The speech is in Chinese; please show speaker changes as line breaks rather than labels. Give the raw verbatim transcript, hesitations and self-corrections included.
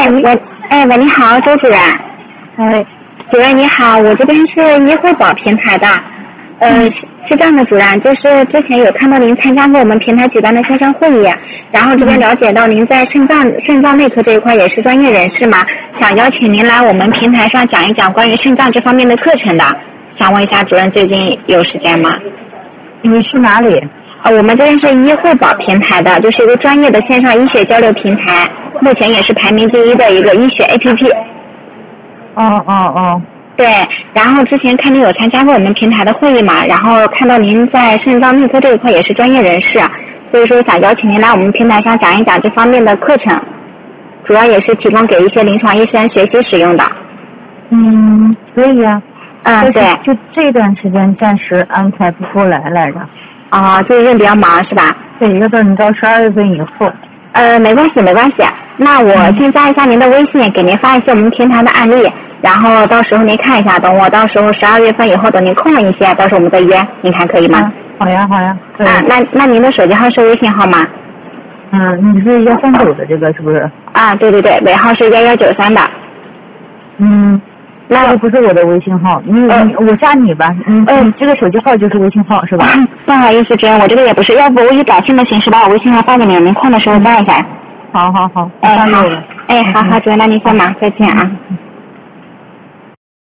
喂，哎喂，你好，周主任。
哎，
主任你好，我这边是医惠宝平台的，呃，
嗯、
是是这样的，主任，就是之前有看到您参加过我们平台举办的线上会议，然后这边了解到您在肾脏肾脏内科这一块也是专业人士嘛，想邀请您来我们平台上讲一讲关于肾脏这方面的课程的，想问一下主任最近有时间吗？
你是哪里？
呃，我们这边是医惠宝平台的，就是一个专业的线上医学交流平台，目前也是排名第一的一个医学 A P P。
哦哦哦。
对，然后之前看您有参加过我们平台的会议嘛，然后看到您在肾脏内科这一块也是专业人士，所以说想邀请您来我们平台上讲一讲这方面的课程，主要也是提供给一些临床医生学习使用的。
嗯，可以啊。
嗯，对。
就这段时间暂时安排不过来来着。
啊，最近比较忙是吧？
对，要等到十二月份以后。
呃，没关系，没关系。那我先加一下您的微信，给您发一些我们平台的案例，然后到时候您看一下，等我到时候十二月份以后，等您空了一些，到时候我们再约，您看可以吗？
啊、好呀，好呀。对
啊，那那您的手机号是微信号吗？
嗯，你是幺三九的这个是不是？
啊，对对对，尾号是幺幺九三的。
嗯。那个不是我的微信号，你、呃、我加你吧，嗯嗯、呃，你这个手机号就是微信号是吧？
不好意思，主任，我这个也不是，要不我以短信的形式把我微信号发给您，您空的时候加一下。
好好好，
哎好，
了
哎好好，主任，那您先忙，再见啊。
嗯